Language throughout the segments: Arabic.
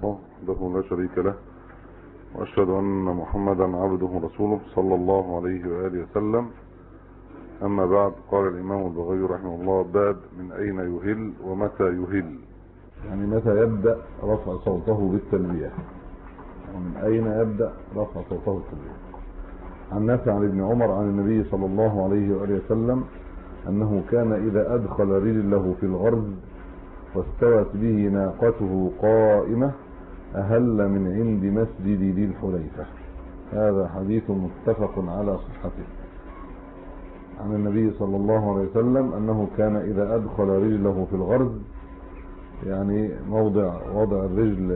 وحده لا شريك له، وأشهد أن محمدا عبده ورسوله صلى الله عليه وآله وسلم. أما بعد، قال الإمام البغوي رحمه الله: باب من أين يهل ومتى يهل، يعني متى يبدأ رفع صوته بالتلبية، ومن أين يبدأ رفع صوته بالتلبية. عن نافع عن ابن عمر عن النبي صلى الله عليه وآله وسلم أنه كان إذا أدخل رجله في الغرز واستوت به ناقته قائمة أهل من عند مسجد ذي الحليفة. هذا حديث متفق على صحته. عن النبي صلى الله عليه وسلم أنه كان إذا أدخل رجله في الغرز، يعني وضع الرجل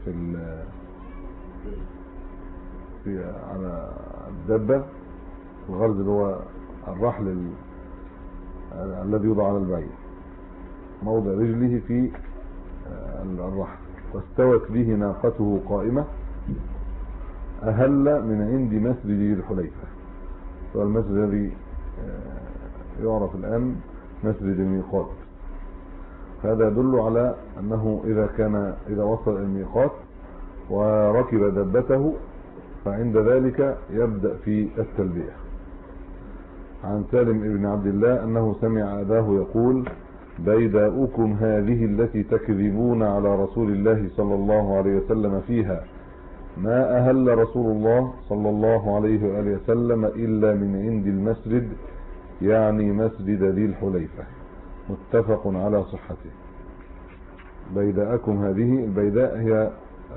على الدبة. الغرز اللي هو الرحل الذي يوضع على البعير، موضع رجله في الرحل، واستوت به ناقته قائمة أهل من عند مسجد ذي الحليفة. والمسجد الذي يعرف الآن مسجد الميقات. هذا يدل على أنه إذا وصل الميقات وركب دبته فعند ذلك يبدأ في التلبية. عن سالم بن عبد الله أنه سمع أباه يقول: بيداؤكم هذه التي تكذبون على رسول الله صلى الله عليه وسلم فيها ما أهل رسول الله صلى الله عليه وآله وسلم إلا من عند المسجد، يعني مسجد ذي الحليفة. متفق على صحته. بيداءكم هذه، البيداء هي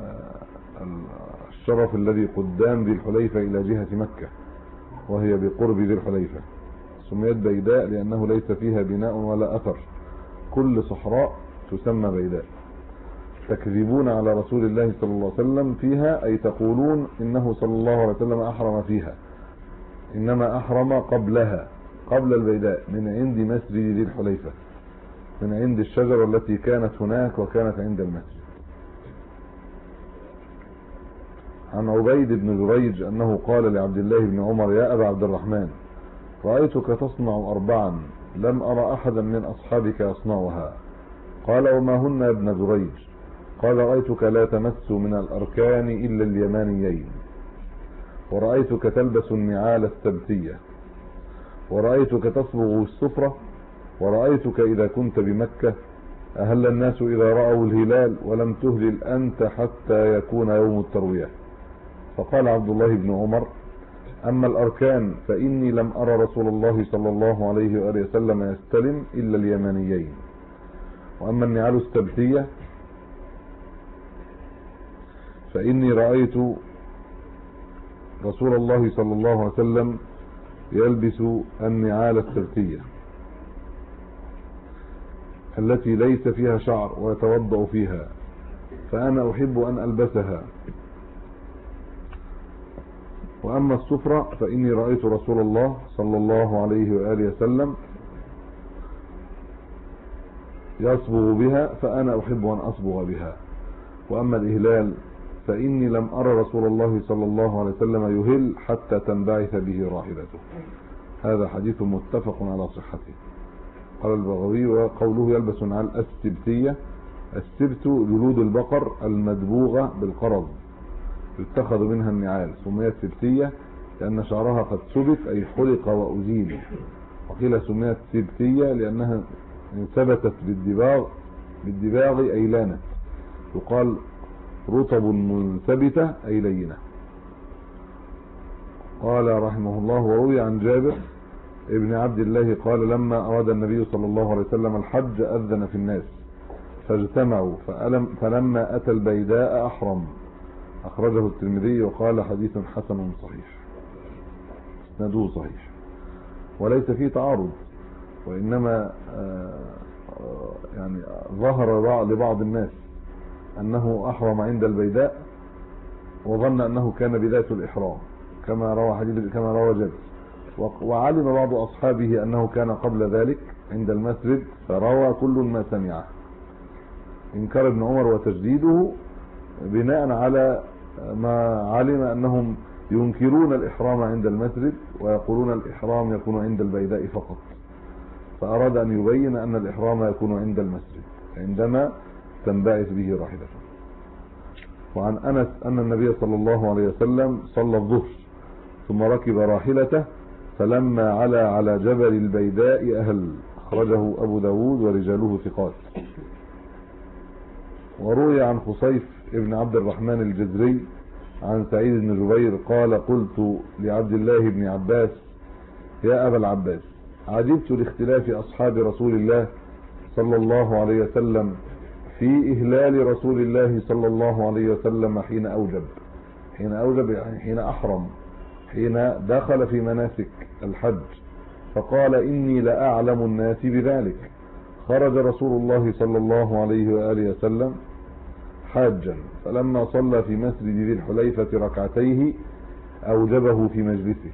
الشرف الذي قدام ذي الحليفة إلى جهة مكة، وهي بقرب ذي الحليفة. سميت بيداء لأنه ليس فيها بناء ولا أثر، كل صحراء تسمى بيداء. تكذبون على رسول الله صلى الله عليه وسلم فيها، أي تقولون إنه صلى الله عليه وسلم أحرم فيها، إنما أحرم قبلها، قبل البيداء، من عند مسجد ذي الحليفة، من عند الشجرة التي كانت هناك وكانت عند المسجد. عن عبيد بن جريج أنه قال لعبد الله بن عمر: يا أبا عبد الرحمن، رأيتك تصنع 4 لم أرى أحدا من أصحابك يصنعها. قال: وما هن يا ابن جريج؟ قال: رأيتك لا تمس من الأركان إلا اليمانيين، ورأيتك تلبس النعال السبتية، ورأيتك تصبغ السفرة، ورأيتك إذا كنت بمكة أهل الناس إذا رأوا الهلال، ولم تهلل أنت حتى يكون يوم التروية. فقال عبد الله بن عمر: أما الأركان فإني لم أرى رسول الله صلى الله عليه وآله وسلم يستلم إلا اليمانيين، وأما النعال السبتية فإني رأيت رسول الله صلى الله عليه وسلم يلبس النعال السبتية التي ليس فيها شعر ويتوضأ فيها، فأنا أحب أن ألبسها. وأما السفرة فإني رأيت رسول الله صلى الله عليه وآله وسلم يصبغ بها، فأنا أحب أن أصبغ بها. وأما الإهلال فإني لم أرى رسول الله صلى الله عليه وسلم يهل حتى تنبعث به راحلته. هذا حديث متفق على صحته. قال البغوي: وقوله يلبس نعال السبتية، السبت جلود البقر المدبوغة بالقرض يتخذ منها النعال، سميت سبتية لأن شعرها قد سبت، أي حلق وأزيل. وقيل سميت سبتية لأنها ثبتت بالدباغ أي لانت. يقال رطب منثبتة أي لينة. قال رحمه الله: وروي عن جابر ابن عبد الله قال: لما أراد النبي صلى الله عليه وسلم الحج أذن في الناس فاجتمعوا، فلما أتى البيداء أحرم. أخرجه الترمذي وقال: حديث حسن صحيح، اسناده صحيح، وليس فيه تعارض، وإنما يعني ظهر لبعض الناس أنه أحرم عند البيداء وظن أنه كان بداية الإحرام، كما روى جابر. وعلم بعض أصحابه أنه كان قبل ذلك عند المسجد، فروى كل ما سمعه. إنكار ابن عمر وتجديده بناء على ما علم أنهم ينكرون الإحرام عند المسجد ويقولون الإحرام يكون عند البيداء فقط، فأراد أن يبين أن الإحرام يكون عند المسجد عندما تنبعث به راحلته. وعن أنس أن النبي صلى الله عليه وسلم صلى الظهر ثم ركب راحلته فلما علا على جبل البيداء أهل. أخرجه أبو داود ورجاله ثقات. وروي عن خصيف ابن عبد الرحمن الجزري عن سعيد بن جبير قال قلت لعبد الله بن عباس يا أبا العباس عجبت لاختلاف أصحاب رسول الله صلى الله عليه وسلم في إهلال رسول الله صلى الله عليه وسلم حين أوجب يعني حين أحرم، حين دخل في مناسك الحج، فقال إني لأعلم الناس بذلك. خرج رسول الله صلى الله عليه وآله وسلم حاجا فلما صلى في مسجد ذي الحليفة ركعتيه أوجبه في مجلسه.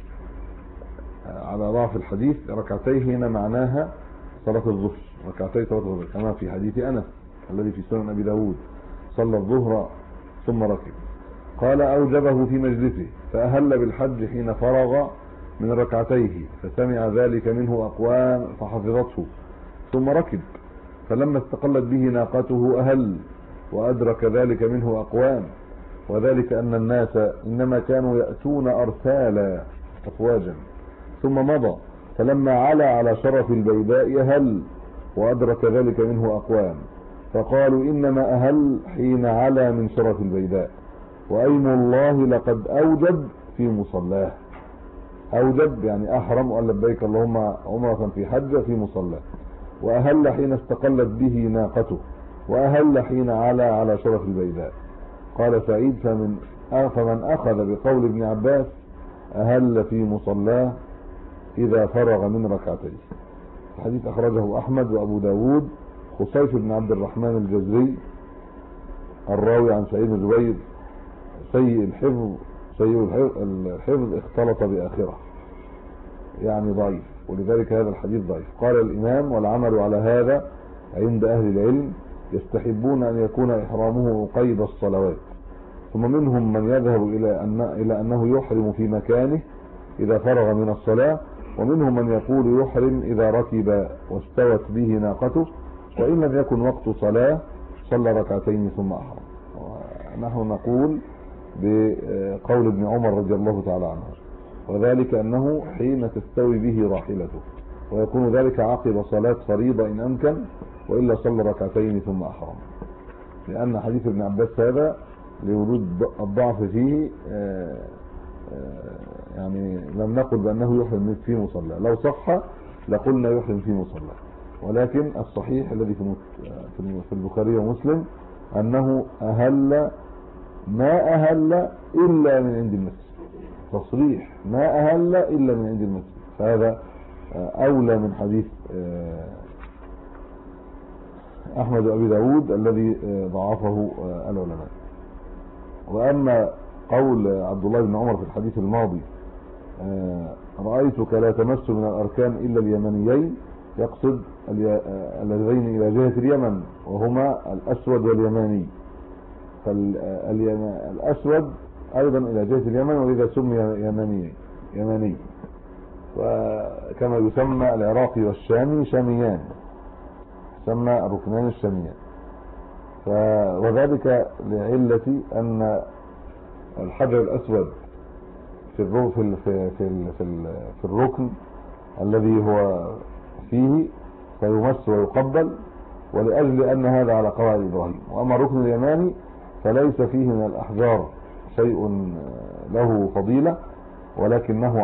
على ضعف الحديث ركعتيه هنا معناها صلاة الظهر، ركعتي صلاة الظهر كما في حديث أنس الذي في سنن أبي داود صلى الظهر ثم ركب. قال أوجبه في مجلسه فأهل بالحج حين فرغ من ركعتيه فسمع ذلك منه أقوام فحفظته ثم ركب، فلما استقلت به ناقته أهل وأدرك ذلك منه أقوام، وذلك أن الناس إنما كانوا يأتون أرسالا أفواجا، ثم مضى فلما علا على شرف البيداء أهل وأدرك ذلك منه أقوام، فقالوا إنما أهل حين علا من شرف البيداء، وأيم الله لقد أوجب في مصلاه. أوجب يعني أحرم وقال لبيك اللهم عمرة في حج في مصلاه، وأهل حين استقلت به ناقته، وأهل حين علا على شرف البيداء. قال سعيد فمن أخذ بقول ابن عباس أهل في مصلاه إذا فرغ من ركعتيه. الحديث أخرجه أحمد وأبو داود. خصيف بن عبد الرحمن الجزري الراوي عن سعيد بن جبير سيء الحفظ اختلط بآخرة يعني ضعيف، ولذلك هذا الحديث ضعيف. قال الإمام والعمل على هذا عند أهل العلم يستحبون أن يكون إحرامه قيد الصلوات، ثم منهم من يذهب إلى أنه يحرم في مكانه إذا فرغ من الصلاة، ومنهم من يقول يحرم إذا ركب واستوت به ناقته، وإن لم يكن وقت صلاة صلى ركعتين ثم أحرم. ونحن نقول بقول ابن عمر رضي الله تعالى عنه، وذلك أنه حين تستوي به راحلته، ويكون ذلك عقب صلاة فريضة إن أمكن، وإلا صلى ركعتين ثم أحرم، لأن حديث ابن عباس هذا لوجود الضعف فيه يعني لم نقل بأنه يحرم في مصلى، لو صح لقلنا يحرم في مصلى، ولكن الصحيح الذي في البخاري ومسلم أنه أهل ما أهل إلا من عند المسجد، تصريح ما أهل إلا من عند المسجد، فهذا أولى من حديث أحمد وأبي داود الذي ضعفه العلماء. وأما قول عبد الله بن عمر في الحديث الماضي رأيتك لا تمس من الأركان إلا اليمنيين، يقصد اللذين إلى جهة اليمن وهما الأسود واليماني، فالأسود أيضا إلى جهة اليمن ولذا سمي يماني، وكما يسمى العراقي والشامي شاميان، سمى الركنان الشاميان، وذلك لعلة أن الحجر الأسود في الركن الذي هو فيه فيمس ويقبل، ولأجل أن هذا على قواعد إبراهيم. وأما الركن اليماني فليس فيه من الأحجار شيء له فضيلة، ولكنه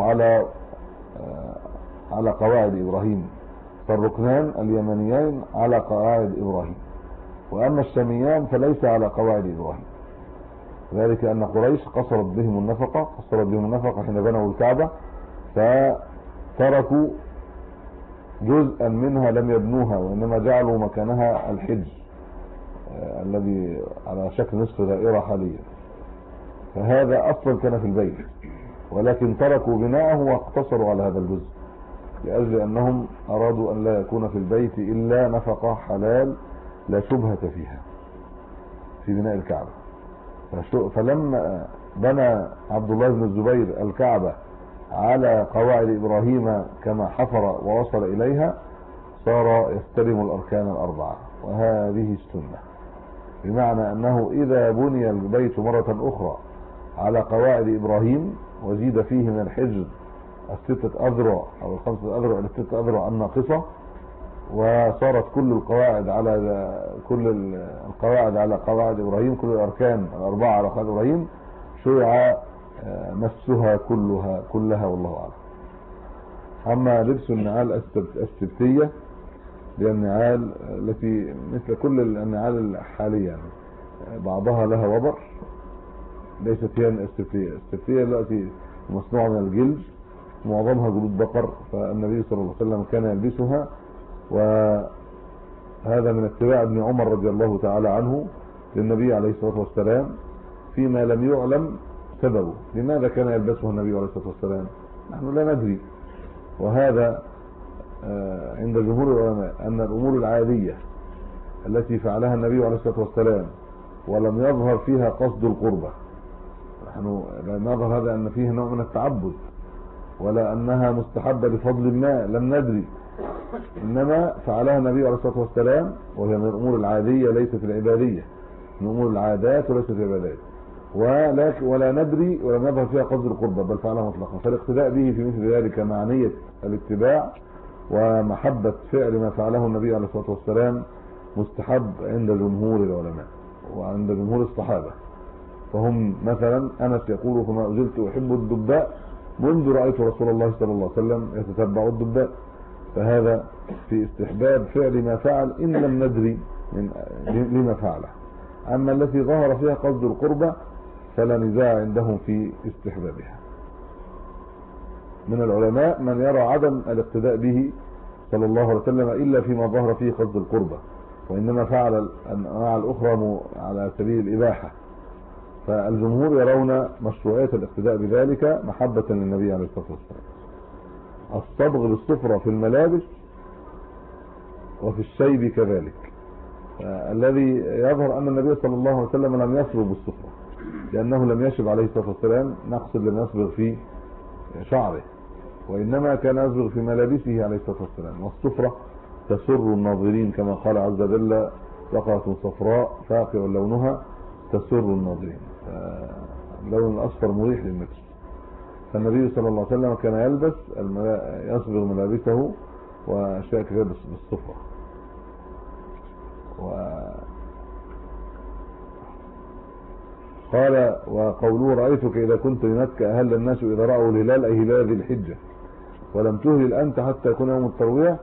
على قواعد إبراهيم، فالركنان اليمانيين على قواعد إبراهيم، وأما الشاميان فليس على قواعد إبراهيم، ذلك أن قريش قصرت بهم النفقة حين بنوا الكعبة، فتركوا جزءا منها لم يبنوها، وإنما جعلوا مكانها الحج الذي على شكل نصف دائرة حاليا، فهذا أصلا كان في البيت، ولكن تركوا بناءه واقتصروا على هذا الجزء، لأجل أنهم أرادوا أن لا يكون في البيت إلا نفقة حلال لا شبهة فيها في بناء الكعبة. فلما بنى عبد الله بن الزبير الكعبة على قواعد إبراهيم كما حفر ووصل إليها، صار يستلم الأركان الأربعة، وهذه السنة. بمعنى أنه إذا بني البيت مرة أخرى على قواعد إبراهيم وزيد فيه من الحجر 6 أذرع أو 5 أذرع إلى 6 أذرع الناقصة، وصارت كل القواعد على قواعد إبراهيم، كل الأركان 4 على قواعد إبراهيم، شرع مسها كلها والله أعلم. أما لبس النعال السبتية، هي النعال التي مثل كل النعال الحالية، يعني بعضها لها وبر، ليست هي السبتية. السبتية التي مصنوعة من الجلد، معظمها جلود بقر، فالنبي صلى الله عليه وسلم كان يلبسها، وهذا من اتباع ابن عمر رضي الله تعالى عنه للنبي عليه الصلاة والسلام فيما لم يعلم سببه. لماذا كان يلبسه النبي عليه الصلاة والسلام؟ نحن لا ندري. وهذا عند جمهور العلماء أن الأمور العادية التي فعلها النبي عليه الصلاة والسلام ولم يظهر فيها قصد القربة، نحن لا نظهر هذا أن فيه نوع من التعبد ولا أنها مستحبة لفضل ما، لم ندري، إنما فعلها النبي عليه الصلاة والسلام، وهي من الأمور العادية ليست العبادية، من أمور العادات وليست العبادات، ولا ندري ولم يظهر فيها قصد القربة، بل فعلها مطلقا. فالاقتداء به في مثل ذلك مع نية الاتباع ومحبة فعل ما فعله النبي عليه الصلاة والسلام مستحب عند جمهور العلماء وعند جمهور الصحابة. فهم مثلا أنس يقول: فما أزلت أحب الدباء منذ رأيت رسول الله صلى الله عليه وسلم يتتبع الدباء. فهذا في استحباب فعل ما فعل إن لم ندري لما فعله. أما التي ظهر فيها قصد القربة فلا نزاع عندهم في استحبابها. من العلماء من يرى عدم الاقتداء به صلى الله عليه وسلم إلا فيما ظهر فيه قصد القربة، وإنما فعل الأنواع الأخرى على سبيل الإباحة. فالجمهور يرون مشروعية الاقتداء بذلك محبة للنبي عليه الصلاة والسلام. الصبغ بالصفرة في الملابس وفي الشيب كذلك. الذي يظهر أن النبي صلى الله عليه وسلم لم يصبغ بالصفرة، لأنه لم يشب عليه الصلاة والسلام، نقصد لم يصبغ في شعره، وإنما كان يصبغ في ملابسه عليه الصلاة والسلام. والصفرة تسر الناظرين كما قال عز وجل: بقرة صفراء فاقع لونها تسر الناظرين. اللون الأصفر مريح للنفس. فالنبي صلى الله عليه وسلم كان يلبس يصبغ ملابسه وأشياء كثيرة بالصفرة. قال: وقوله: رأيتك إذا كنت بمكة أهل الناس إذا رأوا الهلال، أي هلال ذي الحجة، ولم تهلل أنت حتى يكون يوم التروية.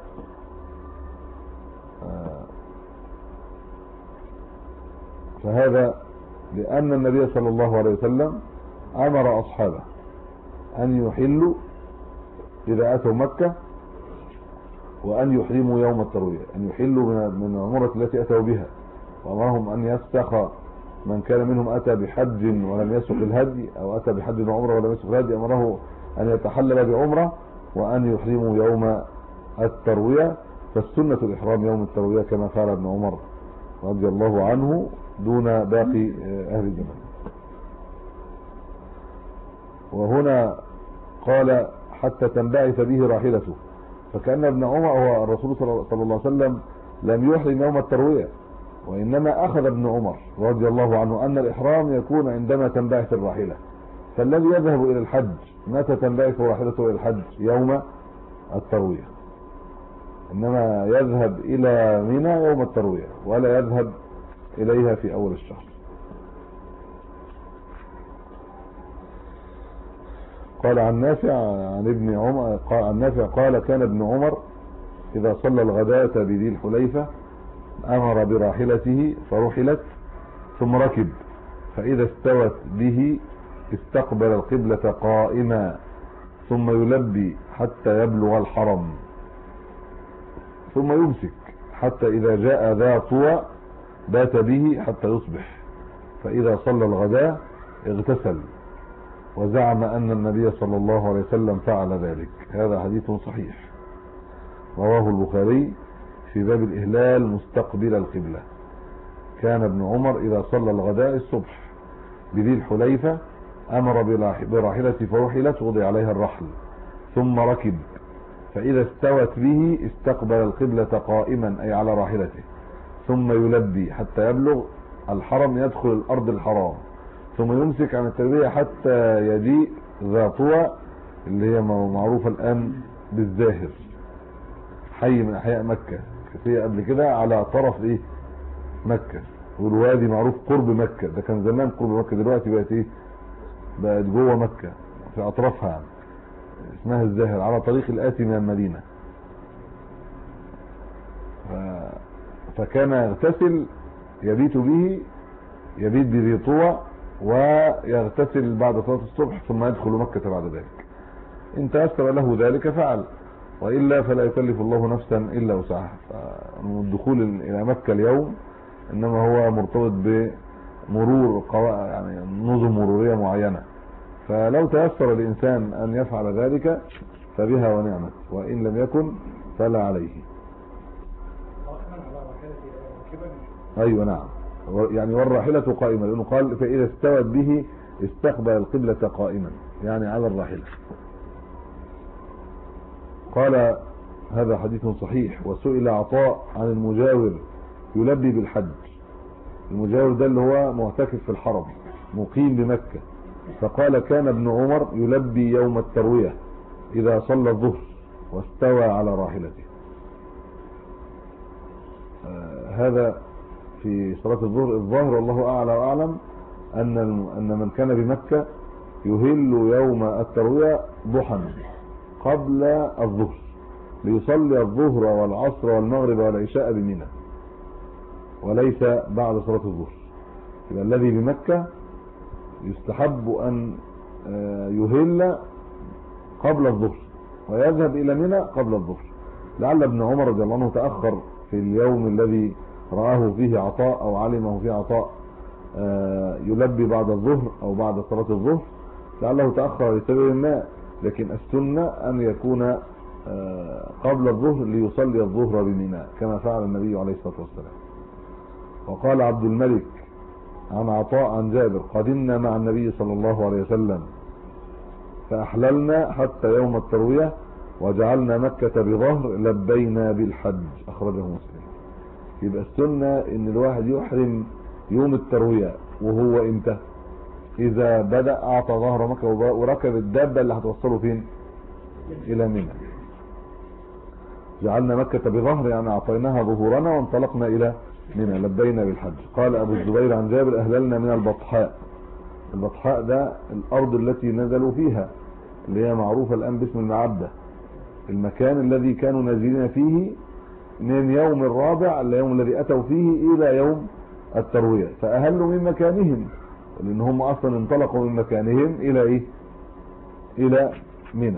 فهذا لأن النبي صلى الله عليه وسلم أمر أصحابه أن يحلوا إذا أتوا مكة، وأن يحرموا يوم التروية، أن يحلوا من العمرة التي أتوا بها، وأمرهم أن يفسخ من كان منهم أتى بحج ولم يسق الهدي، أو أتى بحج وعمرة ولم يسق الهدي، أمره أن يتحلل بعمرة وأن يحرموا يوم التروية. فالسنة الإحرام يوم التروية كما قال ابن عمر رضي الله عنه دون باقي أهل الزمان. وهنا قال: حتى تنبعث به راحلته، فكأن ابن عمر هو الرسول صلى الله عليه وسلم لم يحرم يوم التروية، وإنما أخذ ابن عمر رضي الله عنه أن الإحرام يكون عندما تنبعث الراحلة. فالذي يذهب إلى الحج متى تنبعث راحلته إلى الحج؟ يوم التروية. إنما يذهب إلى منى يوم التروية، ولا يذهب إليها في أول الشهر. قال عن نافع عن ابن عمر، قال عن نافع قال: كان ابن عمر إذا صلى الغداة بذي الحليفة أمر براحلته فرحلت، ثم ركب، فإذا استوت به استقبل القبلة قائما، ثم يلبي حتى يبلغ الحرم، ثم يمسك حتى إذا جاء ذا طوى بات به حتى يصبح، فإذا صلى الغداء اغتسل، وزعم أن النبي صلى الله عليه وسلم فعل ذلك. هذا حديث صحيح رواه البخاري في باب الإهلال مستقبل القبلة. كان ابن عمر إذا صلى الغداء الصبح بذي الحليفة أمر براحلته فرحلت وضع عليها الرحل، ثم ركب، فإذا استوت به استقبل القبلة قائما أي على راحلته، ثم يلبي حتى يبلغ الحرم يدخل الأرض الحرام، ثم يمسك عن التلبية حتى يجيء ذا طوى اللي هي معروفة الآن بالزاهر، حي من أحياء مكة، هي قبل كده على طرف إيه مكة، والوادي معروف قرب مكة، ده كان زمان قرب مكة، دلوقتي بقت إيه بقت جوه مكة في أطرافها يعني. اسمها الزاهر على طريق الآتي من المدينة. فكان يغتسل يبيت بذي طوى ويغتسل بعد صلاة الصبح ثم يدخل مكة بعد ذلك. إن تيسر له ذلك فعل، وإلا فلا يكلف الله نفسا إلا وسعها. الدخول إلى مكة اليوم إنما هو مرتبط بمرور يعني نظم مرورية معينة، فلو تيسر الإنسان أن يفعل ذلك فبها ونعمت، وإن لم يكن فلا عليه. أيوة نعم، يعني والراحلة قائمة، لأنه قال فإذا استوت به استقبل القبلة قائما، يعني على الراحلة. قال هذا حديث صحيح. وسئل عطاء عن المجاور يلبي بالحج. المجاور ده اللي هو معتكف في الحرم مقيم بمكة، فقال كان ابن عمر يلبي يوم التروية إذا صلى الظهر واستوى على راحلته. هذا في صلاة الظهر. الظاهر والله أعلى وأعلم أن من كان بمكة يهل يوم التروية ضحى قبل الظهر ليصلي الظهر والعصر والمغرب والعشاء بمنى، وليس بعد صلاة الظهر. يبقى الذي بمكة يستحب أن يهل قبل الظهر ويذهب إلى منى قبل الظهر. لعل ابن عمر رضي الله عنه تأخر في اليوم الذي رآه فيه عطاء أو علمه فيه عطاء يلبي بعد الظهر أو بعد صلاة الظهر، لعله تأخر لسبب ما، لكن السنة أن يكون قبل الظهر ليصلي الظهر بمنى كما فعل النبي عليه الصلاة والسلام. وقال عبد الملك عن عطاء عن جابر قدمنا مع النبي صلى الله عليه وسلم فأحللنا حتى يوم التروية وجعلنا مكة بظهر لبينا بالحج، أخرجه مسلم. يبقى السنة ان الواحد يحرم يوم التروية وهو امتى؟ اذا بدأ اعطى ظهر مكة وركب الدابة اللي هتوصله فين؟ الى منى. جعلنا مكة بظهر يعني اعطيناها ظهورنا وانطلقنا الى منى لبينا بالحج. قال ابو الزبير عن جابر اهللنا من البطحاء. البطحاء ده الارض التي نزلوا فيها اللي هي معروفة الان باسم المعبدة، المكان الذي كانوا نازلين فيه من يوم الرابع اليوم الذي اتوا فيه الى يوم التروية، فاهلوا من مكانهم لان هم اصلا انطلقوا من مكانهم الى ايه؟ الى منى.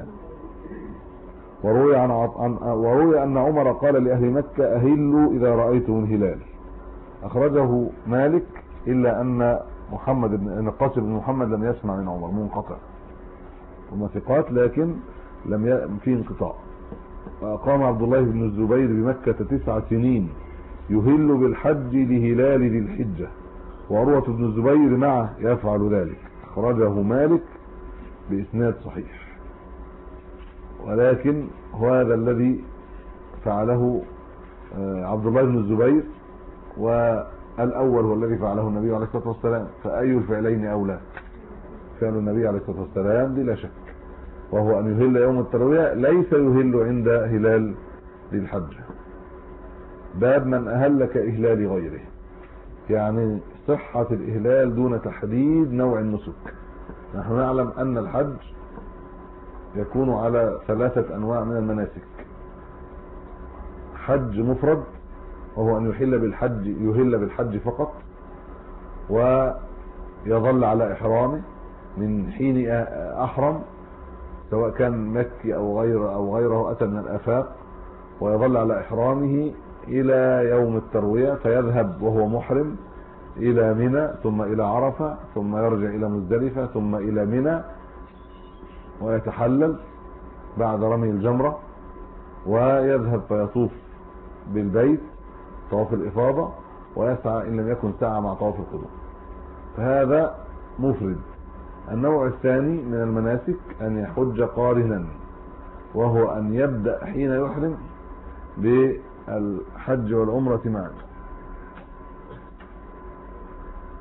وروي ان عمر قال لاهل مكة اهلوا اذا رايتم الهلال. اخرجه مالك الا ان القاسم بن محمد لم يسمع من عمر، منقطع، هما ثقات لكن لم في انقطاع. وأقام عبد الله بن الزبير بمكة 9 سنين يهل بالحج لهلال ذي الحجة، وعروة بن الزبير معه يفعل ذلك. أخرجه مالك بإسناد صحيح، ولكن هذا الذي فعله عبد الله بن الزبير والأول هو الذي فعله النبي عليه الصلاة والسلام، فأي الفعلين أولى؟ فعل النبي عليه الصلاة والسلام بلا شك، وهو أن يهل يوم التروية، ليس يهل عند هلال ذي الحجة. باب من أهل كإهلال غيره، يعني صحة الإهلال دون تحديد نوع النسك. نحن نعلم أن الحج يكون على 3 أنواع من المناسك: حج مفرد وهو أن يهل بالحج فقط ويظل على إحرامه من حين أحرم، سواء كان مكي أو غيره أتى من الآفاق، ويظل على إحرامه إلى يوم التروية، فيذهب وهو محرم إلى منى ثم إلى عرفة ثم يرجع إلى مزدلفة ثم إلى منى ويتحلل بعد رمي الجمرة ويذهب فيطوف بالبيت طواف الإفاضة ويسعى إن لم يكن سعى مع طواف القدوم، فهذا مفرد. النوع الثاني من المناسك أن يحج قارنا، وهو أن يبدأ حين يحرم بالحج والعمرة معا،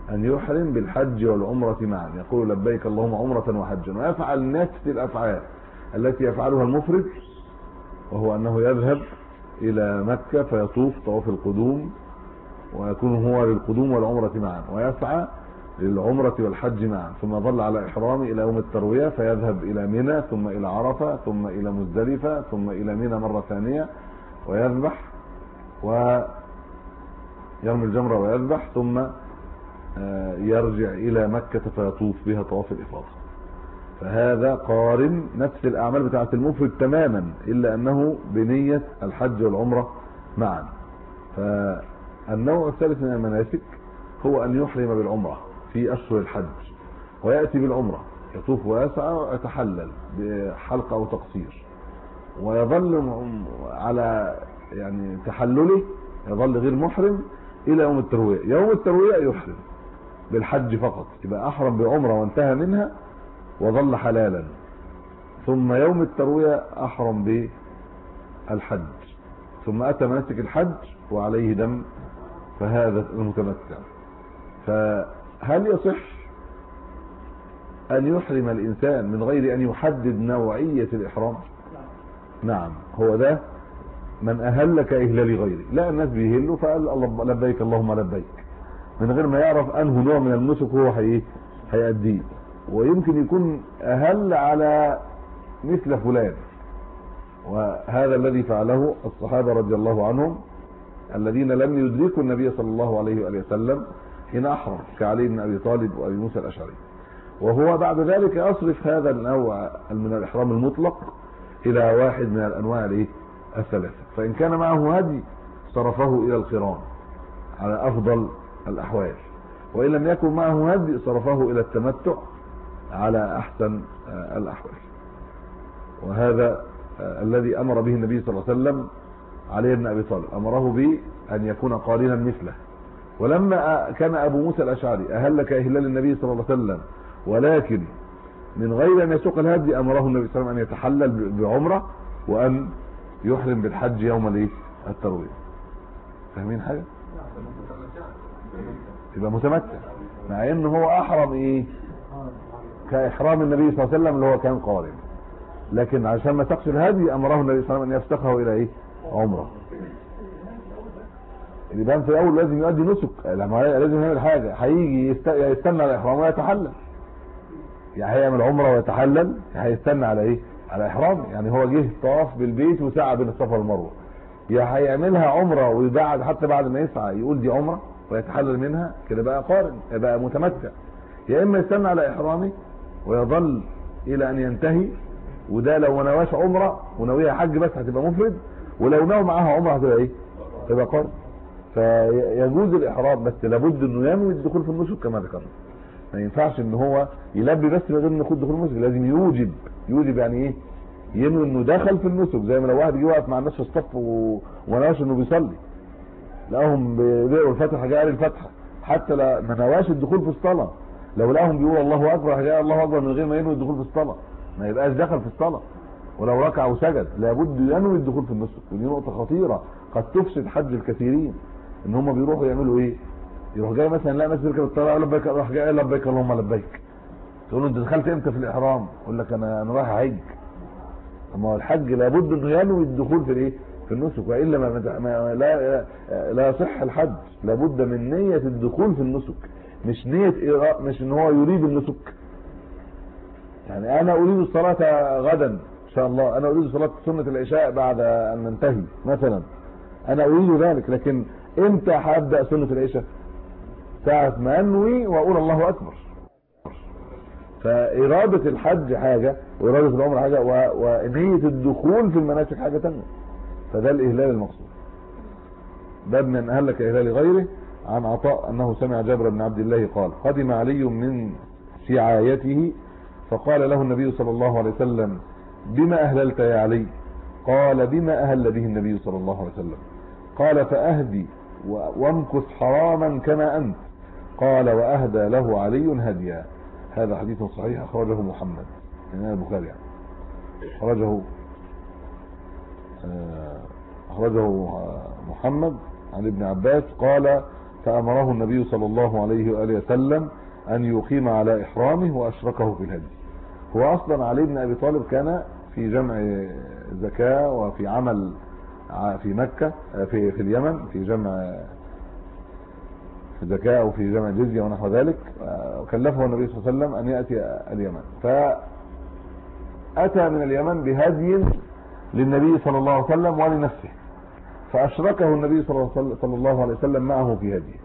أن يحرم بالحج والعمرة معا، يقول لبيك اللهم عمرة وحجا، ويفعل نفس الأفعال التي يفعلها المفرد، وهو أنه يذهب إلى مكة فيطوف طواف القدوم ويكون هو للقدوم والعمرة معا، ويسعى للعمرة والحج معا، ثم ظل على إحرامه إلى يوم التروية فيذهب إلى منى ثم إلى عرفة ثم إلى مزدلفة ثم إلى منى مرة ثانية ويذبح ويرمي الجمرة ويذبح، ثم يرجع إلى مكة فيطوف بها طواف الإفاضة. فهذا قارن نفس الأعمال بتاعة المفرد تماما، إلا أنه بنية الحج والعمرة معا. فالنوع الثالث من المناسك هو أن يحرم بالعمرة في أشهر الحج ويأتي بالعمرة، يطوف ويسعى ويتحلل بحلق أو تقصير، ويظل على يعني تحلله، يظل غير محرم إلى يوم التروية. يوم التروية يحرم بالحج فقط، يبقى أحرم بعمرة وانتهى منها وظل حلالا، ثم يوم التروية أحرم بالحج، ثم أتى مناسك الحج وعليه دم، فهذا المتمتع. فهل يصح أن يحرم الإنسان من غير أن يحدد نوعية الإحرام؟ نعم، هو ده من أهل كإهلال غيره. لا، الناس بيهلوا فقال الله لبيك اللهم لبيك من غير ما يعرف أنه نوع من النسك هو هيأديه، ويمكن يكون أهل على مثل فلان. وهذا الذي فعله الصحابة رضي الله عنهم الذين لم يدركوا النبي صلى الله عليه وآله وسلم حين أحرم، كعلي بن أبي طالب وأبي موسى الأشعري. وهو بعد ذلك يصرف هذا النوع من الإحرام المطلق إلى واحد من الأنواع الثلاثة، فإن كان معه هدي صرفه إلى القران على أفضل الأحوال، وإن لم يكن معه هدي صرفه إلى التمتع على أحسن الأحوال. وهذا الذي أمر به النبي صلى الله عليه وسلم علي بن أبي طالب، أمره بأن يكون قارنا مثله. ولما كان أبو موسى الأشعري أهل كإهلال النبي صلى الله عليه وسلم ولكن من غير أن يسوق الهدي، أمره النبي صلى الله عليه وسلم أن يتحلل بعمرة وأن يحرم بالحج يوم التروية. فاهمين حاجة؟ يبقى متمتع، مع انه هو احرم كاحرام النبي صلى الله عليه وسلم اللي هو كان قارن، لكن عشان ما تقص الهدي امره النبي صلى الله عليه وسلم ان يفسخه الى عمره. يبقى في الاول لازم يؤدي نسك، لازم يعمل حاجه، هيجي يستنى على احرامه ويتحلل، يعني هيعمل عمره ويتحلل، هيستنى على على احرام. يعني هو جه طاف بالبيت وسعى بين الصفا والمروه، يا هيعملها عمره وبعد حتى بعد ما يسعى يقول دي عمره ويتحلل منها، كده بقى قارن، بقى متمتع. يا اما يستنى على احرامه ويظل الى ان ينتهي، وده لو ما نواش عمره وناويها حج بس هتبقى مفرد، ولو ناوي معاها عمره هتبقى تبقى قارن. فيجوز الاحرام، بس لابد انه ينوي الدخول في النسك كما ذكرنا. ما ينفعش ان هو يلبي بس من غير ما ياخد دخول النسك، لازم يوجب يعني ينوي انه دخل في النسك. زي ما لو واحد جه واقف مع الناس في الصف وما نواش انه بيصلي، لقاهم بيقروا الفاتحه جاء الفاتحه، حتى ما نواش الدخول في الصلاه، لو لقاهم بيقولوا الله اكبر جاء الله اكبر من غير ما ينوي الدخول في الصلاه، ما يبقاش دخل في الصلاه. ولو ركع وسجد لابد ينوي الدخول في النسك، ودي نقطه خطيره قد تفسد حج الكثيرين. ان هم بيروحوا يعملوا يروح جاي مثلا لا ناس بيركب الطياره لبيك، راح جاي لبيك اللهم لبيك، تقول له انت دخلت امتى في الاحرام؟ يقول لك انا رايح احج. اما هو الحج لابد انه ينوي الدخول في النسك، والا لا يصح الحج. لابد من نية الدخول في النسك، مش مش ان هو يريد النسك. يعني انا اريد الصلاة غدا ان شاء الله، انا اريد صلاة سنة العشاء بعد ان ننتهي مثلا، انا اريد ذلك، لكن امتى هبدأ سنة العشاء؟ ساعة ما انوي واقول الله اكبر. فإرادة الحج حاجة، وإرادة العمر حاجة، ونية الدخول في المناسك حاجة تانية. فده الإهلال المقصود. باب من أهل كإهلال غيره. عن عطاء أنه سمع جابر بن عبد الله قال: قدم علي من سعايته فقال له النبي صلى الله عليه وسلم: بما أهللت يا علي؟ قال: بما أهل به النبي صلى الله عليه وسلم. قال: فأهدي وامكث حراما كما أنت. قال: وأهدى له علي هديا. هذا حديث صحيح أخرجه محمد، يعني البخاري أخرجه محمد عن ابن عباس قال: فأمره النبي صلى الله عليه وآله وسلم أن يقيم على إحرامه وأشركه في الهدي. هو أصلا علي بن أبي طالب كان في جمع زكاة وفي عمل في مكة في اليمن في جمع زكاة وفي جمع جزية ونحو ذلك، وكلفه النبي صلى الله عليه وسلم أن يأتي اليمن، فأتى من اليمن بهدي للنبي صلى الله عليه وسلم ولنفسه، فأشركه النبي صلى الله عليه وسلم معه في هدي،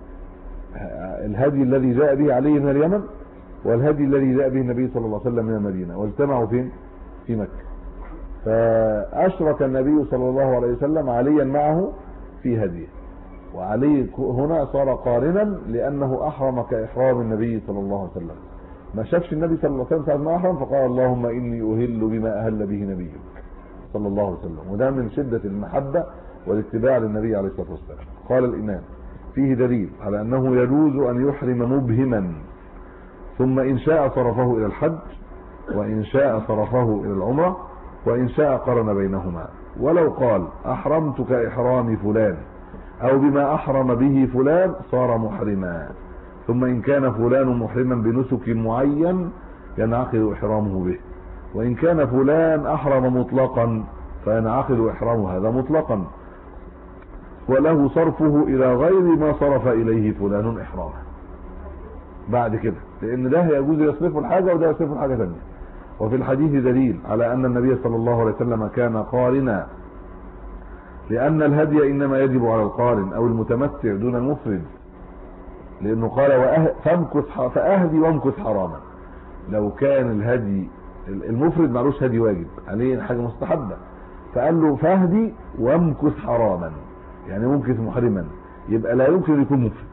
الهدي الذي جاء به عليه من اليمن والهدي الذي جاء به النبي صلى الله عليه وسلم من المدينة، واجتمعوا فين؟ في مكة. فأشرك النبي صلى الله عليه وسلم عليا معه في هديه، وعلي هنا صار قارنا لأنه أحرم كإحرام النبي صلى الله عليه وسلم. ما شافش النبي صلى الله عليه وسلم ساعة ما أحرم فقال اللهم إني أهل بما أهل به نبيك صلى الله عليه وسلم، وده من شدة المحبة والاتباع للنبي عليه الصلاة والسلام. قال الإمام فيه دليل على أنه يجوز أن يحرم مبهما ثم إن شاء صرفه إلى الحج، وإن شاء صرفه إلى العمرة، وإن شاء قرن بينهما. ولو قال أحرمت كإحرام فلان أو بما أحرم به فلان صار محرما، ثم إن كان فلان محرما بنسك معين ينعقد إحرامه به، وإن كان فلان أحرم مطلقا فينعقد إحرامه هذا مطلقا، وله صرفه إلى غير ما صرف إليه فلان إحرامه بعد كده، لأن ده يجوز يصرفه الحاجة وده يصرفه الحاجة ثانية. وفي الحديث دليل على أن النبي صلى الله عليه وسلم كان قارنا، لأن الهدي إنما يجب على القارن أو المتمتع دون المفرد، لأنه قال فأهدي وامكث حراما. لو كان الهدي المفرد معلوش هدي واجب عليه حاجة مستحبة، فقال له فاهدي وامكث حراما، يعني ممكث محرما، يبقى لا يمكن يكون مفرد،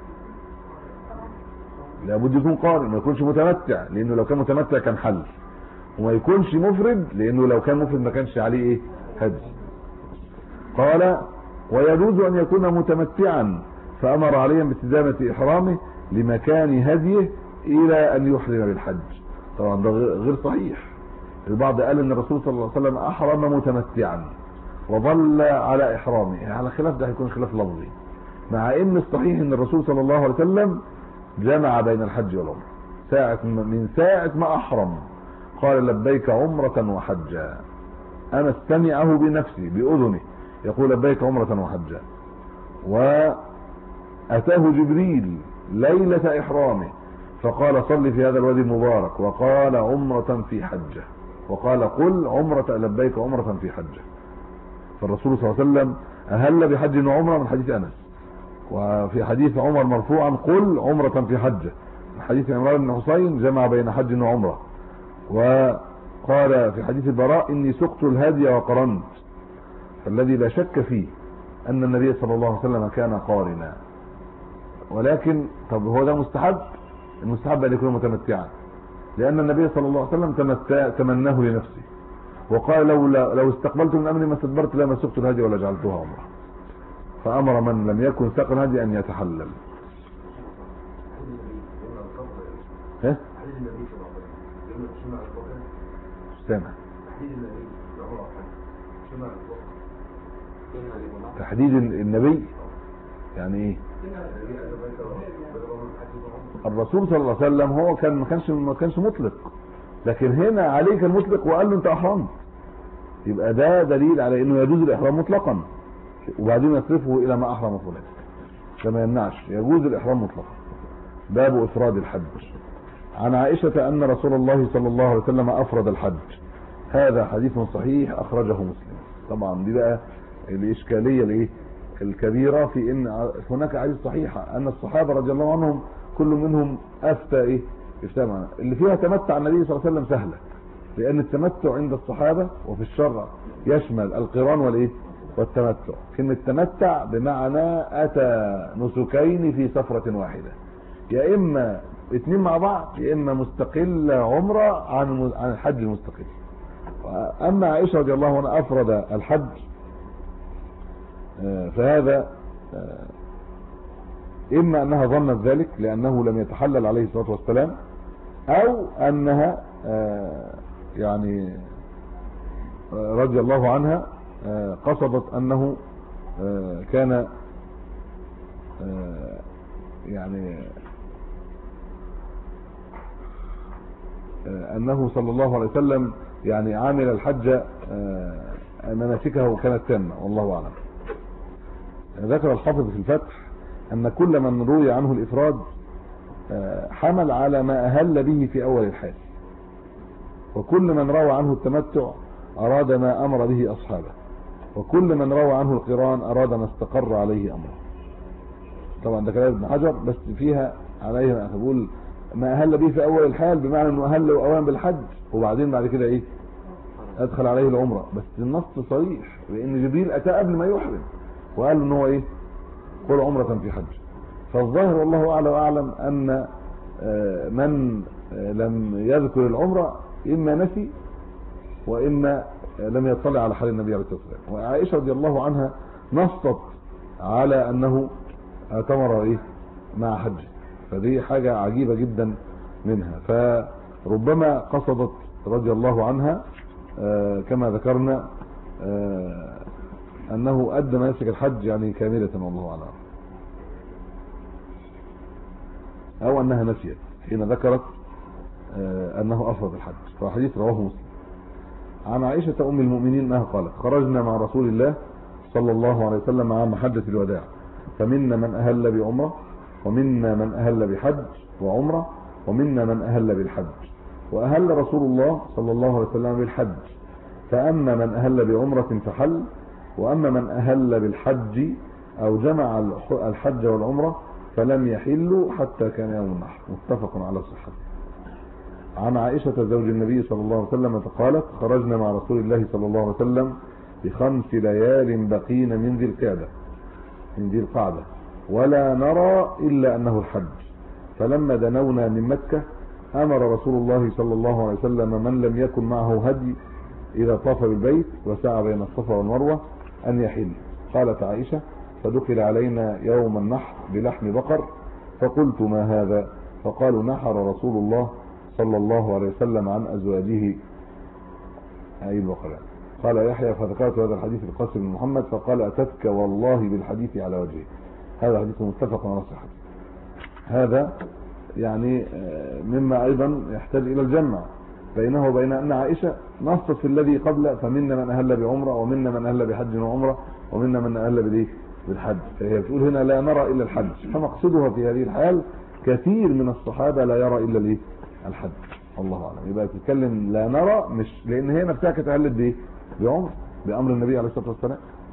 لابد يكون قارن، ما يكونش متمتع، لأنه لو كان متمتع كان حل، وما يكونش مفرد لأنه لو كان مفرد ما كانش عليه ايه هدي. قال ويجوز أن يكون متمتعا، فأمر عليا باستدامة إحرامه لمكان هديه إلى أن يحرم بالحج. طبعا ده غير صحيح، البعض قال ان الرسول صلى الله عليه وسلم أحرم متمتعا وظل على إحرامه، على خلاف ده هيكون خلاف لفظي، مع ان الصحيح ان الرسول صلى الله عليه وسلم جمع بين الحج والعمرة من ساعة ما أحرم، قال لبيك عمرة وحجا. أنا استمعه بنفسي بأذنه يقول لبيك عمرة وحجا. وأتاه جبريل ليلة إحرامه فقال صل في هذا الوادي المبارك، وقال عمرة في حجة، وقال قل عمرة لبيك عمرة في حجة. فالرسول صلى الله عليه وسلم أهل بحج وعمرة من حديث أنس، وفي حديث عمر مرفوعا قل عمرة في حجة. حديث عمران بن حسين جمع بين حج وعمرة. وقال في حديث البراء إني سقت الهدي وقرنت، فالذي لا شك فيه أن النبي صلى الله عليه وسلم كان قارنا. ولكن طب هو ده مستحب؟ المستحب أن يكون متمتعا، لأن النبي صلى الله عليه وسلم تمناه لنفسه وقال لو استقبلت من أمري ما استدبرت لما سقت الهدي ولا جعلتها عمرة، فأمر من لم يكن ساق الهدي أن يتحلل. ها؟ سامع تحديد النبي يعني ايه؟ الرسول صلى الله عليه وسلم هو ما كانش مطلق، لكن هنا عليه كان مطلق وقال له انت احرمت، يبقى ده دليل على انه يجوز الاحرام مطلقا، وبعدين يصرفه الى ما احرم فلان، فما يمنعش، يجوز الاحرام مطلقا. باب افراد الحج. عن عائشة ان رسول الله صلى الله عليه وسلم افرد الحج، هذا حديث صحيح اخرجه مسلم. طبعا دي بقى الاشكالية الايه الكبيرة في ان هناك حديث صحيحة ان الصحابة رضي الله عنهم كل منهم افتى معنا اللي فيها تمتع النبي صلى الله عليه وسلم سهلة، لان التمتع عند الصحابة وفي الشرع يشمل القران والتمتع. كلمة تمتع بمعنى اتى نسكين في سفرة واحدة، يا اما اتنين مع بعض يا اما مستقل عمرة عن الحج المستقل. اما عائشة رضي الله عنها افرد الحج، فهذا اما انها ظنت ذلك لانه لم يتحلل عليه الصلاة والسلام، او انها يعني رضي الله عنها قصدت انه كان يعني أنه صلى الله عليه وسلم يعني عامل الحج مناسكه كانت تامة، والله أعلم. ذكر الحافظ في الفتح أن كل من روي عنه الإفراد حمل على ما أهل به في أول الحال، وكل من روى عنه التمتع أراد ما أمر به أصحابه، وكل من روى عنه القران أراد ما استقر عليه أمره. طبعا ده كلام ابن حجر، بس فيها عليه ما أقول ما أهل به في أول الحال، بمعنى أنه أهل أولا بالحج وبعدين بعد كده إيه أدخل عليه العمرة. بس النص صريح لأن جبريل أتى قبل ما يحرم وقال أنه هو إيه قل عمرة في حج. فالظاهر والله أعلى وأعلم أن من لم يذكر العمرة إما نسي وإما لم يطلع على حال النبي عليه الصلاة والسلام. وعائشة رضي الله عنها نصت على أنه اعتمر إيه مع حج، فدي حاجة عجيبة جدا منها. فربما قصدت رضي الله عنها كما ذكرنا أنه أدى مناسك الحج يعني كاملة، والله أعلم، أو أنها نسيت حين ذكرت أنه أفرض الحج. فحديث رواه مسلم. عن عائشة أم المؤمنين أنها قالت خرجنا مع رسول الله صلى الله عليه وسلم عام حجة الوداع، فمنا من أهل بعمرة، ومنا من أهل بحج وعمرة، ومنا من أهل بالحج. وأهل رسول الله صلى الله عليه وسلم بالحج، فأما من أهل بعمرة فحل، وأما من أهل بالحج أو جمع الحج والعمرة فلم يحلوا حتى كان يوم النحر. متفق على صحته. عن عائشة زوج النبي صلى الله عليه وسلم قالت خرجنا مع رسول الله صلى الله عليه وسلم ب5 ليال بقين من ذي القعدة ولا نرى إلا أنه الحج. فلما دنونا من مكة أمر رسول الله صلى الله عليه وسلم من لم يكن معه هدي إذا طاف بالبيت وسعى بين الصفا والمروة أن يحل. قالت عائشة فدخل علينا يوم النحر بلحم بقر، فقلت ما هذا؟ فقالوا نحر رسول الله صلى الله عليه وسلم عن أزواجه أي البقرة. قال يحيى فذكرت هذا الحديث القاسم بن محمد فقال أتتك والله بالحديث على وجهه. هذا حديث متفق على صحته. هذا يعني مما أيضا يحتاج إلى الجمع بينه وبين أن عائشة نصت في الذي قبل فمنا من أهل بعمرة ومنا من أهل بحج وعمرة ومنا من أهل بالحج. فهي بتقول هنا لا نرى إلا الحج، فمقصدها في هذه الحال كثير من الصحابة لا يرى إلا الحج، الله أعلم. يبقى تتكلم لا نرى مش لأن هي نفسها كانت أهلت بعمر بأمر النبي عليه الصلاة والسلام،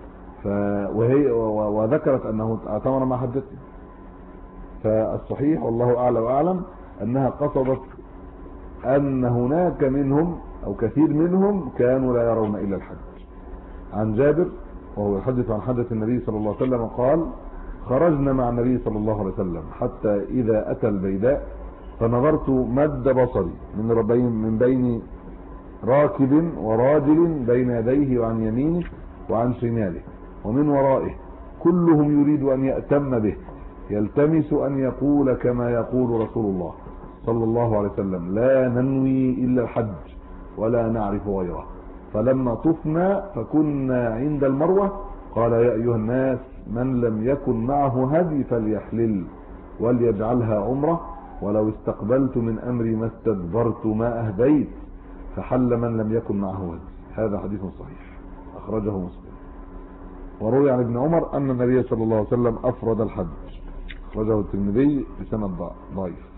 وهي وذكرت أنه اعتمر مع حجته. فالصحيح والله أعلى وأعلم أنها قصدت أن هناك منهم أو كثير منهم كانوا لا يرون إلا الحج. عن جابر وهو يحدث عن حدث النبي صلى الله عليه وسلم قال خرجنا مع النبي صلى الله عليه وسلم حتى إذا أتى البيداء فنظرت مد بصري من بين راكب وراجل بين يديه وعن يمينه وعن شماله ومن ورائه كلهم يريد أن يأتم به يلتمس أن يقول كما يقول رسول الله صلى الله عليه وسلم لا ننوي إلا الحج ولا نعرف غيره. فلما طفنا فكنا عند المروة قال يا أيها الناس من لم يكن معه هدي فليحلل وليجعلها عمرة ولو استقبلت من أمري ما استدبرت ما أهديت فحل من لم يكن معه هدي. هذا حديث صحيح أخرجه مسلم. وروي عن ابن عمر أن النبي صلى الله عليه وسلم أفرد الحج، أخرجه الترمذي بسند ضعيف.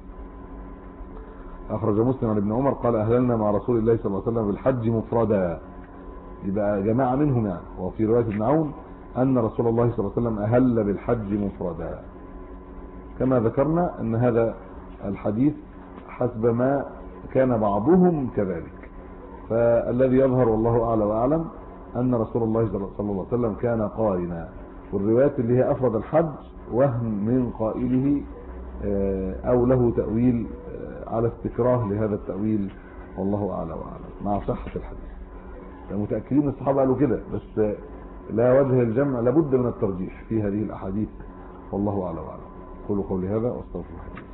أخرج مسلم عن ابن عمر قال أهللنا مع رسول الله صلى الله عليه وسلم بالحج مفردا، يبقى جماعة منهم يعني. وفي رواية ابن عون أن رسول الله صلى الله عليه وسلم أهل بالحج مفردا. كما ذكرنا أن هذا الحديث حسب ما كان بعضهم كذلك، فالذي يظهر والله أعلى وأعلم أن رسول الله صلى الله عليه وسلم كان قارنا. والروايات اللي هي أفرد الحج وهم من قائله أو له تأويل على استكراه لهذا التأويل، والله أعلى وأعلم مع صحة الحديث. متأكدين الصحابة قالوا كده، بس لا وجه الجمع، لابد من الترجيح في هذه الأحاديث، والله أعلى وأعلم. قولوا قولي هذا واستغفر الله.